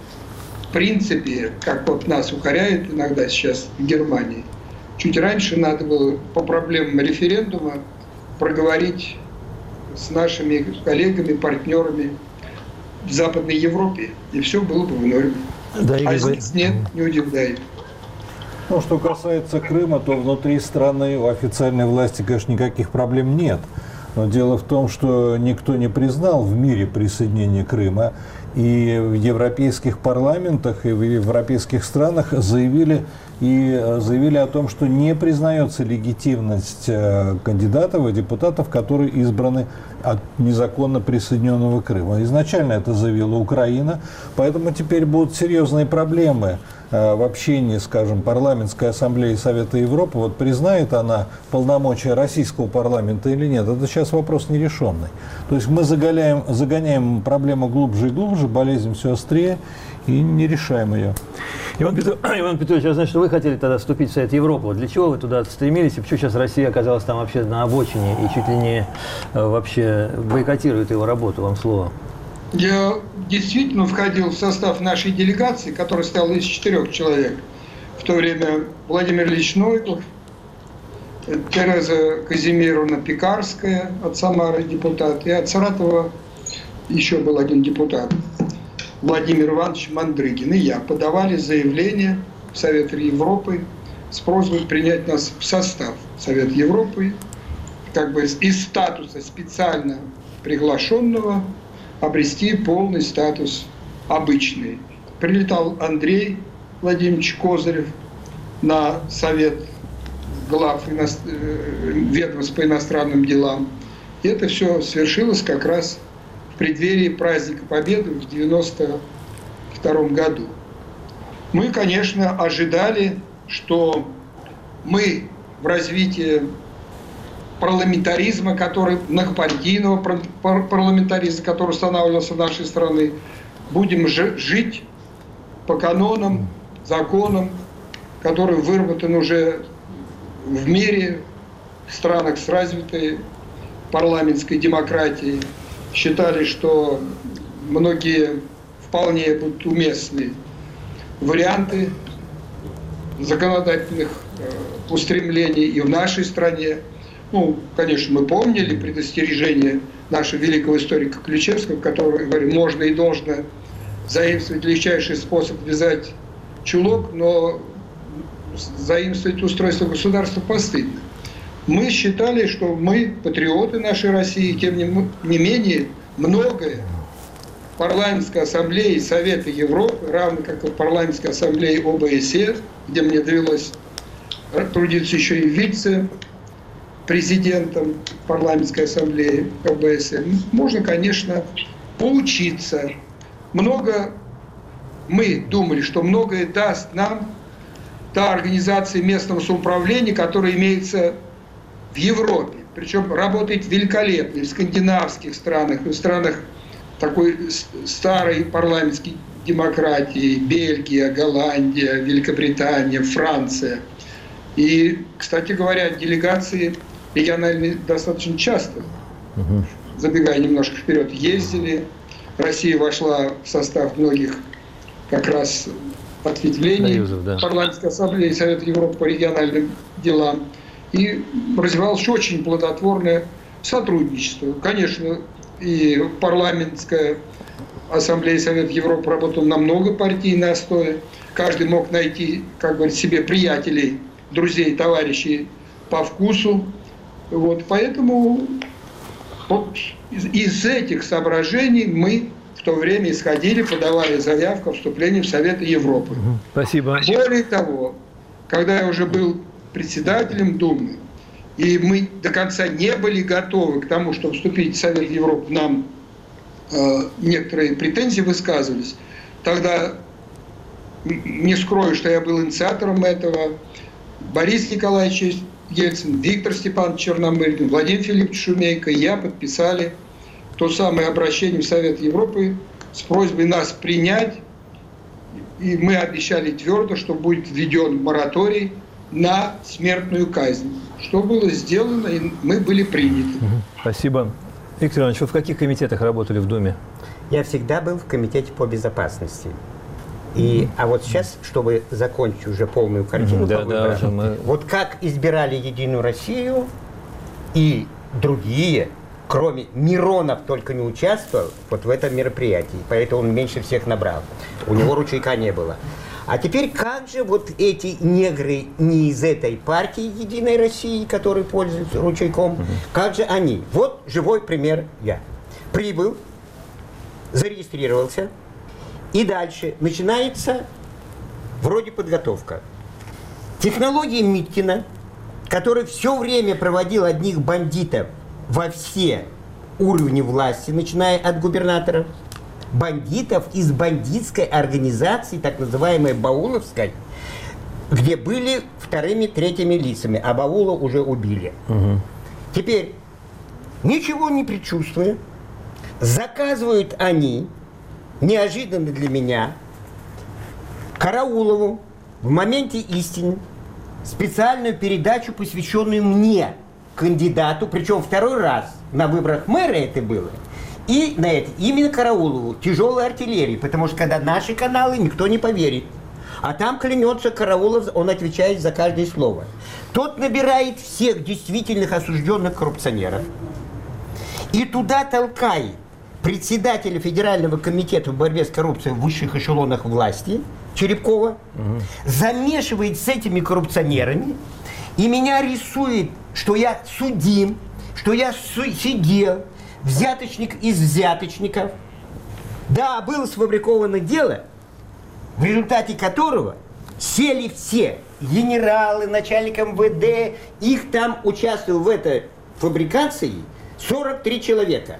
в принципе, как вот нас укоряют иногда сейчас в Германии, чуть раньше надо было по проблемам референдума проговорить с нашими коллегами, партнерами в Западной Европе, и все было бы в норме. Да, А Игорь, здесь нет, не удивляет. Ну, что касается Крыма, то внутри страны у официальной власти, конечно, никаких проблем нет. Но дело в том, что никто не признал в мире присоединение Крыма. И в европейских парламентах и в европейских странах заявили, и заявили о том, что не признается легитимность кандидатов и депутатов, которые избраны от незаконно присоединенного Крыма. Изначально это заявила Украина, поэтому теперь будут серьезные проблемы в общении, скажем, парламентской ассамблеи Совета Европы. Вот признает она полномочия российского парламента или нет, это сейчас вопрос нерешенный. То есть мы загоняем, загоняем проблему глубже и глубже, болезнь все острее и не решаем ее. Иван, Петр... Иван Петрович, я знаю, что вы хотели тогда вступить в Совет Европы. Для чего вы туда стремились и почему сейчас Россия оказалась там вообще на обочине и чуть ли не вообще бойкотирует его работу? Вам слово. Я действительно входил в состав нашей делегации, которая состояла из четырех человек. В то время Владимир Ильич Нойков, Тереза Казимировна Пекарская от Самары депутат, и от Саратова еще был один депутат, Владимир Иванович Мандрыгин. И я подавали заявление в Совет Европы с просьбой принять нас в состав Совета Европы, как бы из статуса специально приглашенного обрести полный статус обычный. Прилетал Андрей Владимирович Козырев на совет глав ведомств по иностранным делам. И это все свершилось как раз в преддверии праздника Победы в девяносто втором году. Мы, конечно, ожидали, что мы в развитии парламентаризма, который, многопартийного парламентаризма, который устанавливался в нашей стране, будем жить по канонам, законам, которые выработаны уже в мире, в странах с развитой парламентской демократией. Считали, что многие вполне будут уместны варианты законодательных устремлений и в нашей стране. Ну, конечно, мы помнили предостережение нашего великого историка Ключевского, который говорит, можно и должно заимствовать легчайший способ вязать чулок, но заимствовать устройство государства постыдно. Мы считали, что мы патриоты нашей России, тем не, не менее, многое в парламентской ассамблее Совета Европы, равно как и в парламентской ассамблее О Бэ Эс Е, где мне довелось трудиться еще и вице-президентом парламентской ассамблеи О Бэ Эс Е, можно, конечно, поучиться. Много мы думали, что многое даст нам та организация местного самоуправления, которая имеется в Европе. Причем работает великолепно и в скандинавских странах, и в странах такой старой парламентской демократии: Бельгия, Голландия, Великобритания, Франция. И, кстати говоря, делегации региональные достаточно часто, угу. забегая немножко вперед, ездили. Россия вошла в состав многих как раз ответвлений Союзов, да. парламентской ассамблеи Совета Европы по региональным делам. И развивалось очень плодотворное сотрудничество. Конечно, и парламентская ассамблея Совета Европы работала на многопартийной основе. Каждый мог найти, как говорят, себе приятелей, друзей, товарищей по вкусу. Вот, поэтому вот из, из этих соображений мы в то время исходили, подавали заявку о вступлении в Совет Европы. Спасибо. Более того, когда я уже был председателем Думы, и мы до конца не были готовы к тому, чтобы вступить в Совет Европы, нам э, некоторые претензии высказывались, тогда, не скрою, что я был инициатором этого, Борис Николаевич Ельцин, Виктор Степанович Черномырдин, Владимир Филиппович Шумейко и я подписали то самое обращение в Совет Европы с просьбой нас принять, и мы обещали твердо, что будет введен мораторий на смертную казнь. Что было сделано, и мы были приняты. Спасибо. Виктор Иванович, вы в каких комитетах работали в Думе? Я всегда был в комитете по безопасности. И, а вот сейчас, чтобы закончить уже полную картину, да, да, уже мы... вот как избирали Единую Россию и другие, кроме Миронов только не участвовал вот в этом мероприятии, поэтому он меньше всех набрал. У него ручейка не было. А теперь как же вот эти негры не из этой партии Единой России, которые пользуются ручейком, угу. как же они? Вот живой пример я. Прибыл, зарегистрировался, и дальше начинается вроде подготовка. Технология Миткина, который все время проводил одних бандитов во все уровни власти, начиная от губернаторов, бандитов из бандитской организации, так называемой Бауловской, где были вторыми, третьими лицами, а Баула уже убили. Угу. Теперь, ничего не предчувствуя, заказывают они, неожиданно для меня, Караулову в моменте истины специальную передачу, посвященную мне, кандидату, причем второй раз на выборах мэра это было, и на это именно Караулову, тяжелой артиллерии, потому что когда наши каналы, никто не поверит. А там клянется Караулов, он отвечает за каждое слово. Тот набирает всех действительных осужденных коррупционеров и туда толкает председателя Федерального комитета по борьбе с коррупцией в высших эшелонах власти Черепкова, угу. замешивает с этими коррупционерами, и меня рисует, что я судим, что я сидел, взяточник из взяточников. Да, было сфабриковано дело, в результате которого сели все генералы, начальник эм вэ дэ, их там участвовал в этой фабрикации сорок три человека.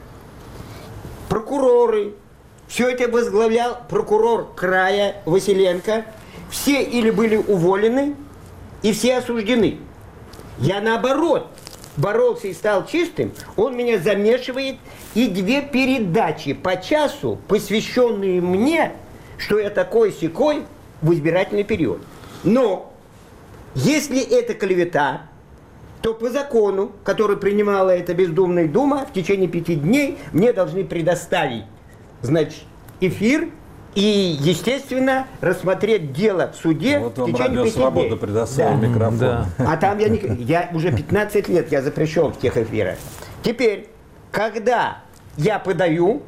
Прокуроры, все это возглавлял прокурор края Василенко, все или были уволены, и все осуждены. Я наоборот боролся и стал чистым, он меня замешивает, и две передачи по часу, посвященные мне, что я такой-сякой в избирательный период. Но если это клевета, то по закону, который принимала эта бездумная дума, в течение пяти дней мне должны предоставить, значит, эфир и, естественно, рассмотреть дело в суде вот в течение пяти Свобода дней. предоставил Да. микрофон. Да. А там я, не, я уже пятнадцать лет, я запрещен в тех эфирах. Теперь, когда я подаю,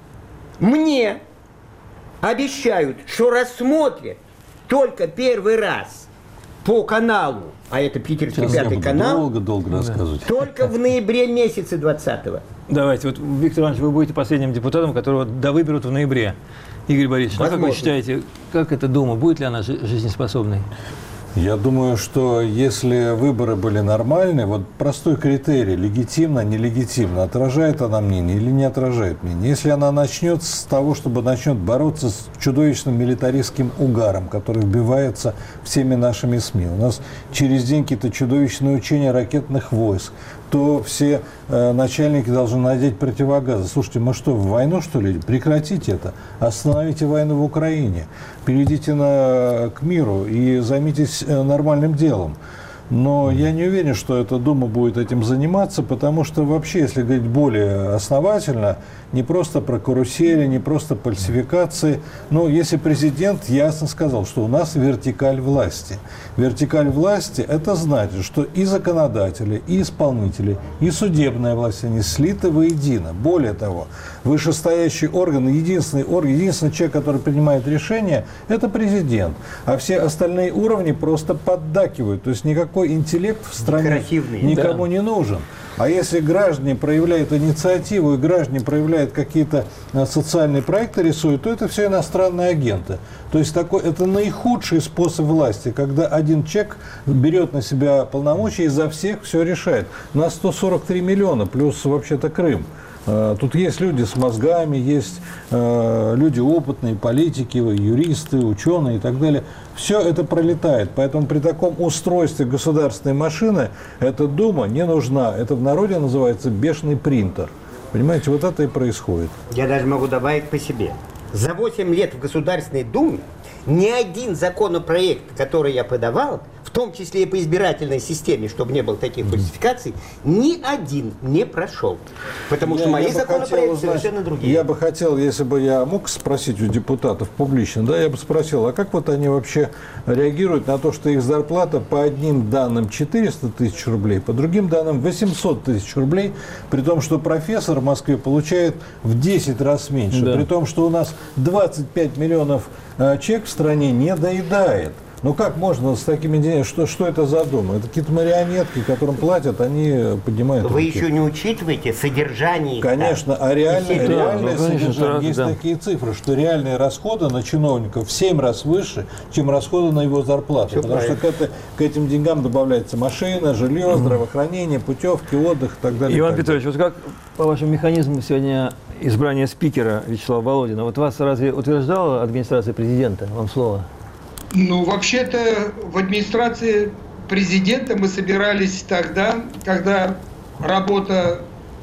мне обещают, что рассмотрят только первый раз по каналу, а это питерский Сейчас я пятый буду канал, долго-долго рассказывать. только в ноябре месяце двадцатого. Давайте, вот, Виктор Иванович, вы будете последним депутатом, которого довыберут в ноябре. Игорь Борисович, ну, как вы считаете, как эта Дума, будет ли она жизнеспособной? Я думаю, что если выборы были нормальные, вот простой критерий, легитимно, нелегитимно, отражает она мнение или не отражает мнение. Если она начнет с того, чтобы начнет бороться с чудовищным милитаристским угаром, который вбивается всеми нашими СМИ. У нас через день какие-то чудовищные учения ракетных войск, то все э, начальники должны надеть противогазы. Слушайте, мы что, в войну, что ли? Прекратите это. Остановите войну в Украине. Перейдите на, к миру и займитесь э, нормальным делом. Но я не уверен, что эта Дума будет этим заниматься, потому что вообще, если говорить более основательно, не просто про карусели, не просто фальсификации, но если президент ясно сказал, что у нас вертикаль власти. Вертикаль власти – это значит, что и законодатели, и исполнители, и судебная власть, они слиты воедино. Более того, вышестоящий орган, единственный орган, единственный человек, который принимает решения, это президент. А все остальные уровни просто поддакивают. То есть никакой интеллект в стране никому да. не нужен. А если граждане проявляют инициативу и граждане проявляют какие-то социальные проекты, рисуют, то это все иностранные агенты. То есть такой, это наихудший способ власти, когда один человек берет на себя полномочия и за всех все решает. Нас сто сорок три миллиона, плюс вообще-то Крым. Тут есть люди с мозгами, есть э, люди опытные, политики, юристы, ученые и так далее. Все это пролетает. Поэтому при таком устройстве государственной машины эта Дума не нужна. Это в народе называется бешеный принтер. Понимаете, вот это и происходит. Я даже могу добавить по себе. За восемь лет в Государственной Думе ни один законопроект, который я подавал, в том числе и по избирательной системе, чтобы не было таких фальсификаций, ни один не прошел. Потому что я, мои я законопроекты узнать, совершенно другие. Я бы хотел, если бы я мог спросить у депутатов публично, да, я бы спросил, а как вот они вообще реагируют на то, что их зарплата по одним данным четыреста тысяч рублей, по другим данным восемьсот тысяч рублей, при том, что профессор в Москве получает в десять раз меньше, да. При том, что у нас двадцать пять миллионов э, человек в стране не доедает. Ну как можно с такими деньгами? Что, что это за Дума? Это какие-то марионетки, которым платят, они поднимают Вы руки. еще не учитываете содержание. Конечно, а реальное, реальное ну, конечно, содержание. да, Есть да. такие цифры, что реальные расходы на чиновников в семь раз выше, чем расходы на его зарплату. Все потому правильно. что к, это, к этим деньгам добавляется машина, жилье, здравоохранение, путевки, отдых и так далее. Иван так Петрович, вот как по вашему механизму сегодня избрание спикера Вячеслава Володина, вот вас разве утверждала администрация президента? Вам слово. Ну, вообще-то в администрации президента мы собирались тогда, когда работа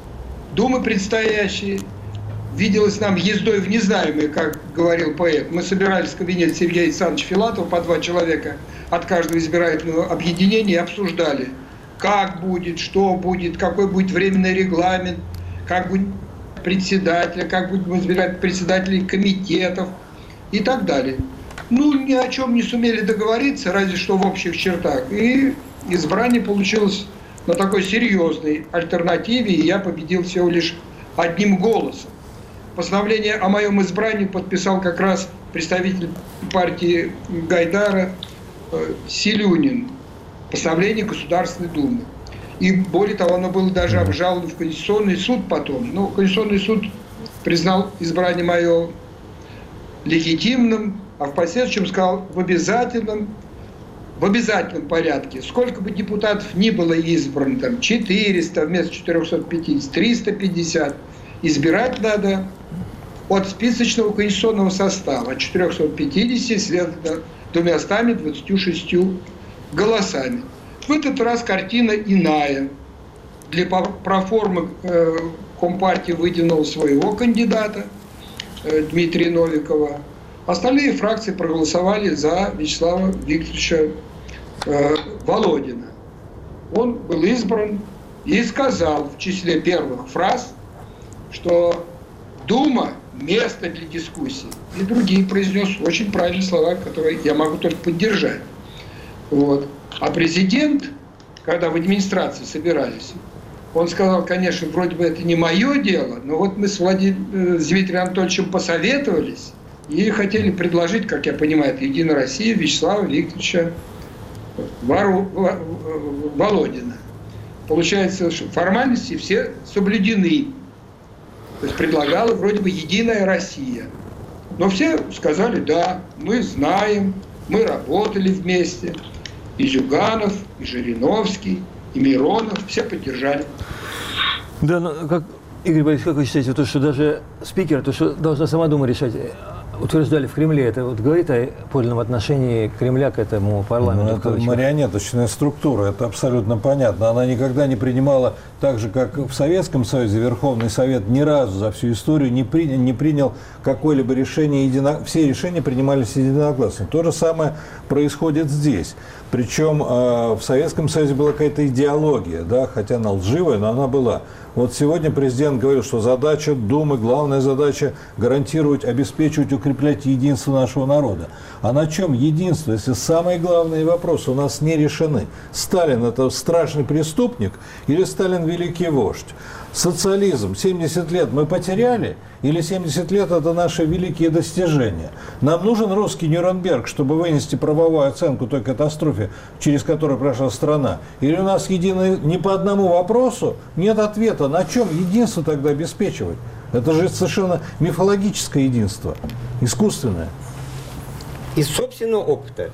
Думы предстоящей виделась нам ездой в незнаемое, как говорил поэт. Мы собирались в кабинете Сергея Александровича Филатова, по два человека от каждого избирательного объединения, и обсуждали, как будет, что будет, какой будет временный регламент, как будет председателя, как будем избирать председателей комитетов и так далее. Ну, ни о чем не сумели договориться, разве что в общих чертах. И избрание получилось на такой серьезной альтернативе, и я победил всего лишь одним голосом. Постановление о моем избрании подписал как раз представитель партии Гайдара э, Силюнин. Постановление Государственной Думы. И более того, оно было даже обжаловано в Конституционный суд потом. Но Конституционный суд признал избрание мое легитимным, а в последующем сказал в обязательном, в обязательном порядке. Сколько бы депутатов ни было избрано, там четыреста вместо четырехсот пятидесяти, триста пятьдесят, избирать надо от списочного конституционного состава, от четырехсот пятидесяти, следовательно, двумястами двадцатью шестью голосами. В этот раз картина иная. Для проформы э, Компартия выдвинула своего кандидата, э, Дмитрия Новикова. Остальные фракции проголосовали за Вячеслава Викторовича э, Володина. Он был избран и сказал в числе первых фраз, что Дума – место для дискуссий. И другие произнес очень правильные слова, которые я могу только поддержать. Вот. А президент, когда в администрации собирались, он сказал, конечно, вроде бы это не мое дело, но вот мы с, Владим... с Дмитрием Анатольевичем посоветовались и хотели предложить, как я понимаю, это Единая Россия, Вячеслава Викторовича Вару, Володина. Получается, что формальности все соблюдены. То есть предлагала вроде бы «Единая Россия». Но все сказали: да, мы знаем, мы работали вместе. И Зюганов, и Жириновский, и Миронов, все поддержали. Да, ну как, Игорь Борисович, как вы считаете, то, что даже спикер, то, что должна сама Дума решать, утверждали в Кремле, это вот говорит о подлинном отношении Кремля к этому парламенту? Ну, это марионеточная структура, это абсолютно понятно. Она никогда не принимала, так же, как в Советском Союзе, Верховный Совет ни разу за всю историю не принял, не принял какое-либо решение, едино... все решения принимались единогласно. То же самое происходит здесь. Причем э, в Советском Союзе была какая-то идеология, да, хотя она лживая, но она была. Вот сегодня президент говорил, что задача Думы, главная задача гарантировать, обеспечивать, укреплять единство нашего народа. А на чем единство, если самые главные вопросы у нас не решены? Сталин – это страшный преступник или Сталин – великий вождь? Социализм семьдесят лет мы потеряли или семьдесят лет – это наши великие достижения? Нам нужен русский Нюрнберг, чтобы вынести правовую оценку той катастрофе, через которую прошла страна? Или у нас единое ни по одному вопросу нет ответа? На чем единство тогда обеспечивать? Это же совершенно мифологическое единство, искусственное. Из собственного опыта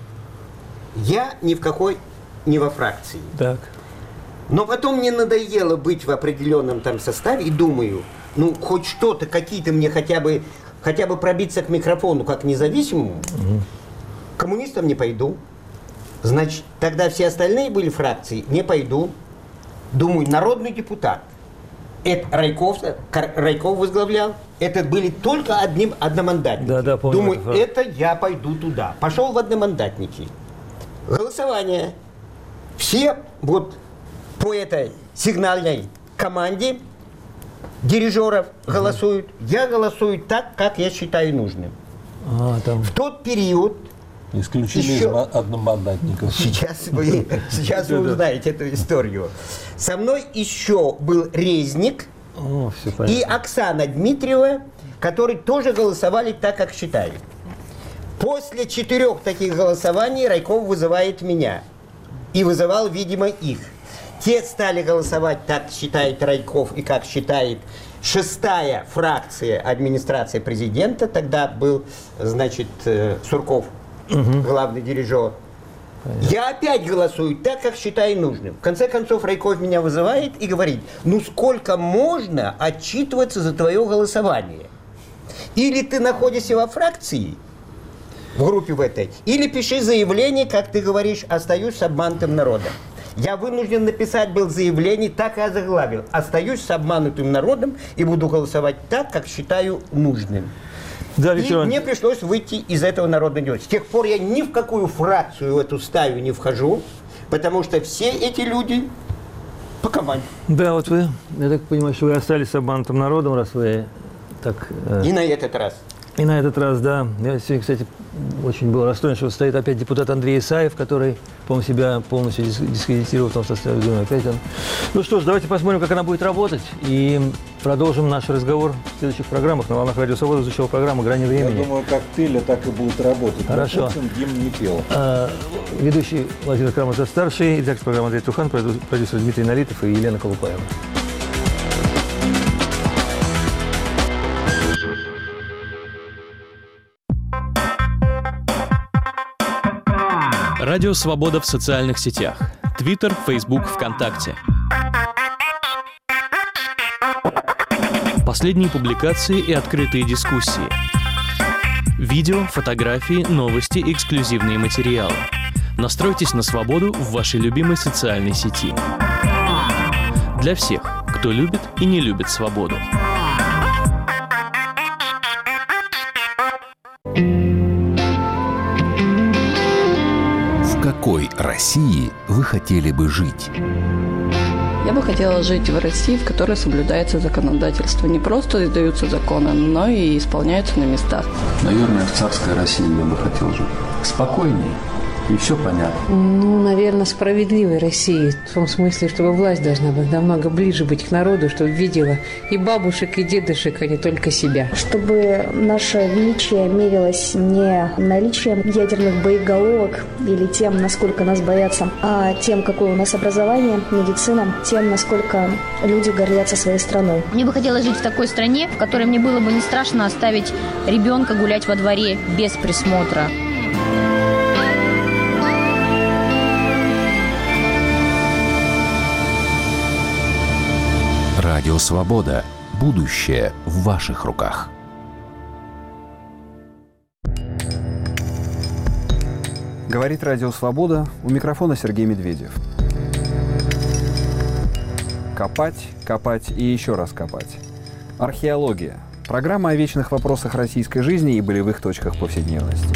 я ни в какой, не во фракции. Так. Но потом мне надоело быть в определенном там составе и думаю, ну хоть что-то, какие-то мне хотя бы, хотя бы пробиться к микрофону как независимому, угу. Коммунистам не пойду. Значит, тогда все остальные были фракции, не пойду. Думаю, народный депутат. Это Райков, Райков возглавлял. Это были только одним одномандатники. Да, да, помню. Думаю, это, это я пойду туда. Пошел в одномандатники. Голосование. Все вот по этой сигнальной команде дирижеров голосуют. Я голосую так, как я считаю нужным. А, там... В тот период исключили еще... из одномандатников. Сейчас вы, сейчас вы узнаете эту историю. Со мной еще был Резник О, и Оксана Дмитриева, которые тоже голосовали так, как считали. После четырех таких голосований Райков вызывает меня. И вызывал, видимо, их. Те стали голосовать, так считает Райков и как считает шестая фракция администрации президента. Тогда был, значит, Сурков, угу. главный дирижер. Понятно. Я опять голосую так, как считаю нужным. В конце концов, Райков меня вызывает и говорит: ну сколько можно отчитываться за твое голосование? Или ты находишься во фракции, в группе в этой, или пиши заявление, как ты говоришь, остаюсь с обманутым народом. Я вынужден написать был заявление, так и озаглавил: остаюсь с обманутым народом и буду голосовать так, как считаю нужным. Да, и мне пришлось выйти из этого народного дела. С тех пор я ни в какую фракцию в эту стаю не вхожу, потому что все эти люди по команде. Да, вот вы, я так понимаю, что вы остались с обманутым народом, раз вы так... Э... И на этот раз. И на этот раз, да. Я сегодня, кстати, очень был расстроен, что стоит опять депутат Андрей Исаев, который, по-моему, себя полностью дискредитировал в том составе Думы. Опять он... Ну что ж, давайте посмотрим, как она будет работать, и продолжим наш разговор в следующих программах. На «Волнах Радио Свобода» звучала программа «Грани времени». Я думаю, как пели, так и будет работать. Хорошо. Путин гимн не пел. А, ведущий Владимир Карамазов-старший, редактор программы Андрей Трухан, продюсер Дмитрий Налитов и Елена Колупаева. Радио «Свобода» в социальных сетях. Твиттер, Фейсбук, ВКонтакте. Последние публикации и открытые дискуссии. Видео, фотографии, новости, эксклюзивные материалы. Настройтесь на свободу в вашей любимой социальной сети. Для всех, кто любит и не любит свободу. В какой России вы хотели бы жить? Я бы хотела жить в России, в которой соблюдается законодательство. Не просто издаются законы, но и исполняются на местах. Наверное, в царской России я бы хотел жить. Спокойнее, и все понятно. Ну, наверное, справедливой России. В том смысле, чтобы власть должна быть намного ближе быть к народу, чтобы видела и бабушек, и дедушек, а не только себя. Чтобы наше величие мерилось не наличием ядерных боеголовок или тем, насколько нас боятся, а тем, какое у нас образование, медицина, тем, насколько люди гордятся своей страной. Мне бы хотелось жить в такой стране, в которой мне было бы не страшно оставить ребенка гулять во дворе без присмотра. Радио «Свобода». Будущее в ваших руках. Говорит Радио «Свобода», у микрофона Сергей Медведев. Копать, копать и еще раз копать. Археология. Программа о вечных вопросах российской жизни и болевых точках повседневности.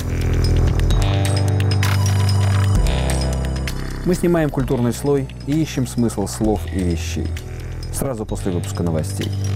Мы снимаем культурный слой и ищем смысл слов и вещей. Сразу после выпуска новостей.